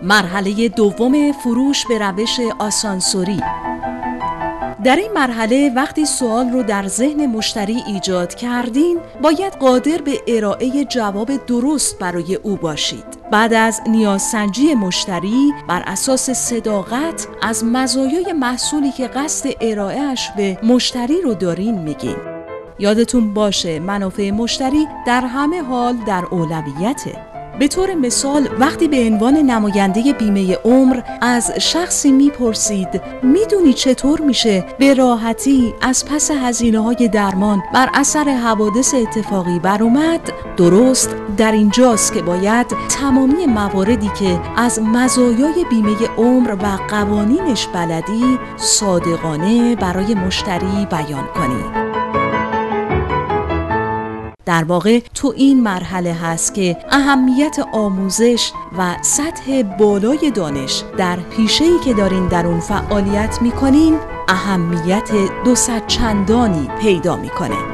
مرحله دوم فروش به روش آسانسوری. در این مرحله وقتی سوال رو در ذهن مشتری ایجاد کردین، باید قادر به ارائه جواب درست برای او باشید. بعد از نیازسنجی مشتری بر اساس صداقت از مزایای محصولی که قصد ارائهش به مشتری رو دارین میگین. یادتون باشه منافع مشتری در همه حال در اولویته. به طور مثال وقتی به عنوان نماینده بیمه عمر از شخصی میپرسید میدونی چطور میشه به راحتی از پس هزینه‌های درمان بر اثر حوادث اتفاقی برآمد، درست در اینجاست که باید تمامی مواردی که از مزایای بیمه عمر و قوانینش بلدی صادقانه برای مشتری بیان کنی. در واقع تو این مرحله هست که اهمیت آموزش و سطح بالای دانش در پیشه‌ای که دارین در اون فعالیت میکنین اهمیت 200 چندانی پیدا میکنه.